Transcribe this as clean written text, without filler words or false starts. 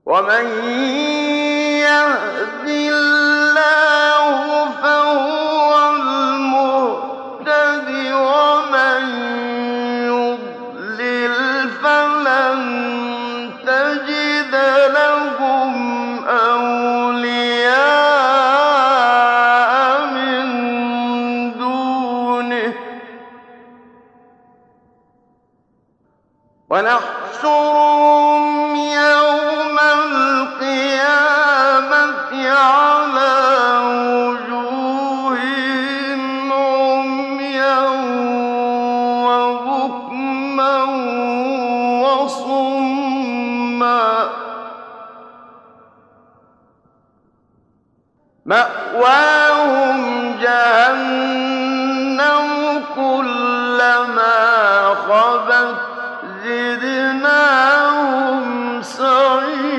ومن يهد الله فهو المهتد ومن يضلل فلن تجد لهم أولياء من دونه ونحشرهم يوم القيامة على وجوههم عميا وبكما وصما مأواهم جهنم كلما خبت زدناهم سعيرا